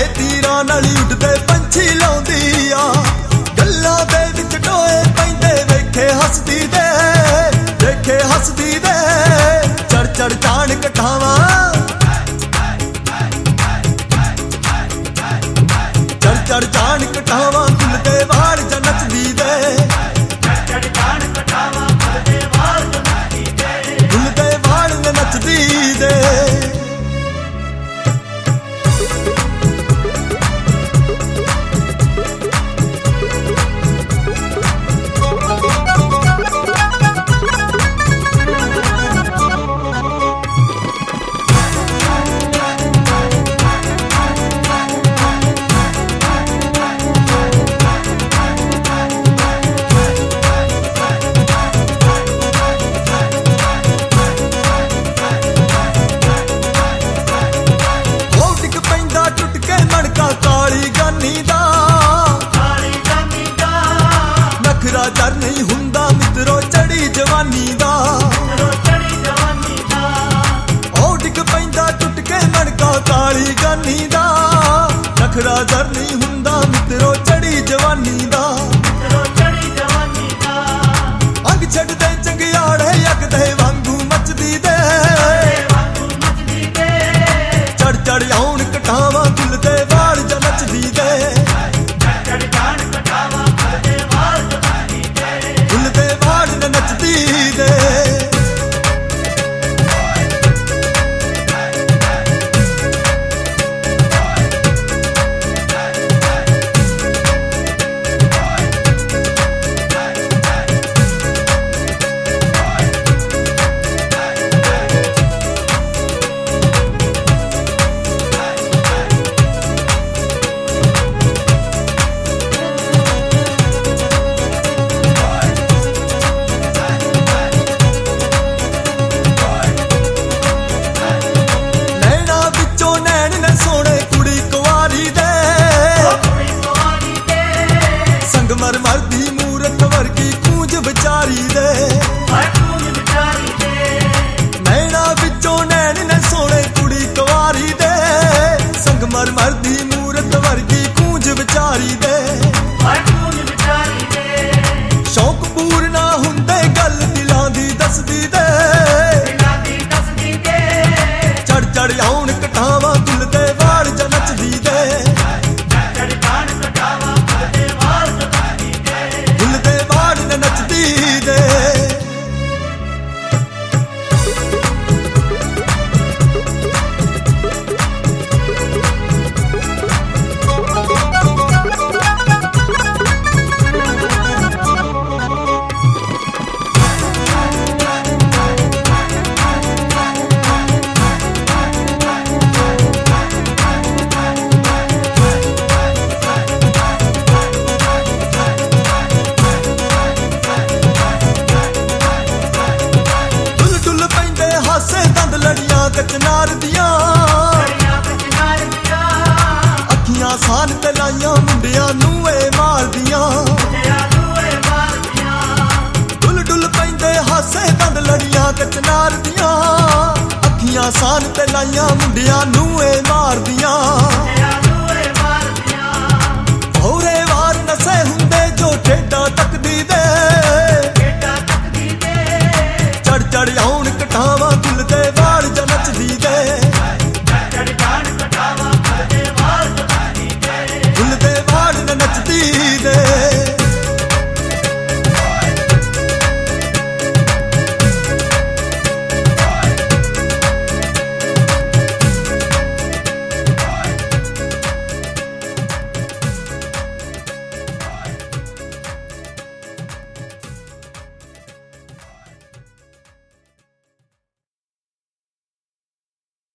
ਦੇ ਤੀਰਾਂ ਨਾਲ ਉੱਡਦੇ ਪੰਛੀ ਲਾਉਂਦੀ ਆ ਗੱਲਾਂ ਦੇ ਵਿੱਚ ਟੋਏ ਪੈਂਦੇ ਵੇਖੇ ਹੱਸਦੀ ਦੇ ਚੜ ਚੜ ਜਾਣ ਕਟਾਵਾਂ ਚੜ ਚੜ ਜਾਣ ਕਟਾਵਾਂ ਫੁੱਲ ਦੇ ਵਾਲ ਜਾਂ ਨੱਚਦੀ ਦੇ ਚੜ ਜਾਣ ਕਟਾਵਾਂ ਫੁੱਲ ਦੇ ਵਾਲ ਜਾਂ ਨੱਚਦੀ ਦੇ ਫੁੱਲ ਦੇ ਵਾਲ ਨੱਚਦੀ ਦੇ ਨਖਰਾ ਜਰ ਨਹੀਂ ਹੁੰਦਾ ਮਿੱਤਰੋ ਚੜੀ ਜਵਾਨੀ ਦਾ ਉਹ ਡਿੱਗ ਪੈਂਦਾ ਟੁੱਟ ਕੇ ਮਣਕਾ ਕਾਲੀ ਗਾਨੀ ਦਾ ਨਖਰਾ ਜਰ ਨਹੀਂ ਹੁੰਦਾ ਮਿੱਤਰੋ ਚੜੀ ਜਵਾਨੀ ਦਾ ਅੰਗ ਛੱਡਦੇ ਚੰਗਿਆੜੇ ਅੱਗਦੇ ਵਾਂਗੂ ਮੱਚਦੀ ਦੇ ਚੜ ਚੜ ਆਉਣ ਕਟਾਵਾਂ ਫੁੱਲ ਦੇ ਵਾਲ ਜਾਂ ਨੱਚਦੀ ਦੇ ਨੱਚਦੀ ਦੇ ਸੰਗਮਰਮਰ ਦੀ ਮੂਰਤ ਵਰਗੀ ਕੂੰਜ ਵਿਚਾਰੀ ਦੇ ਨੈਣਾ ਵਿੱਚੋਂ ਨੈਣ ਨੇ ਸੋਹਣੇ ਕੁੜੀ ਕੁਵਾਰੀ ਦੇ ਸੰਗਮਰਮਰ ਦੀ ਮੂਰਤ ਵਰਗੀ ਕੂੰਜ ਵਿਚਾਰੀ ਦੇ ਸ਼ੌਕ ਪੂਰਨਾ ਹੁੰਦੇ ਗੱਲ ਦਿਲਾਂ ਦੀ ਦੱਸਦੀ ਦੇ ਚੜ ਚੜ ਆਉਣ ਕਟਾਵਾਂ ਫੁੱਲ ਦੇ ਵਾਲ ਜਾਂ ਨੱਚਦੀ ਦੇ ਨੱਚਦੀ ਦੇ ਕਚਨਾਰ ਦੀਆਂ ਅੱਖੀਆਂ ਸਾਨ ਤੇ ਲਾਈਆਂ ਮੁੰਡਿਆਂ ਨੂੰ ਏ ਮਾਰਦੀਆਂ ਡੁੱਲ ਡੁੱਲ ਪੈਂਦੇ ਹਾਸੇ ਦੰਦ ਲੜੀਆਂ ਕਚਨਾਰ ਦੀਆਂ ਅੱਖੀਆਂ ਸਾਨ ਤੇ ਲਾਈਆਂ ਮੁੰਡਿਆਂ ਨੂੰ ਏ ਮਾਰਦੀਆਂ ਹੋਰੇ ਵਾਰ ਨਸੇ ਹੁੰਦੇ ਜੋ ਠੇਡਾ ਤੱਕਦੀ ਦੇ ਚੜ ਚੜ ਆਉਣ ਕਟਾਵਾਂ ਫੁੱਲ ਦੇ ਵਾਲ ਜਾਂ ਨੱਚਦੀ ਦੇ ਫੁੱਲ ਦੇ